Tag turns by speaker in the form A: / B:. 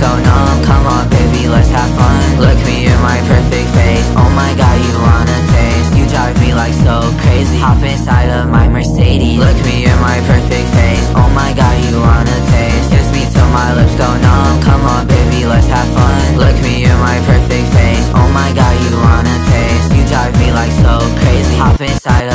A: go numb. Come on baby, let's have fun. Look me in my perfect face. Oh my god, you wanna taste. You drive me like so crazy. Hop inside of my Mercedes. Look me in my perfect face. Oh my god, you wanna taste. Kiss me till my lips go numb. Come on baby, let's have fun. Look me in my perfect face. Oh my god, you wanna taste. You drive me like so crazy. Hop inside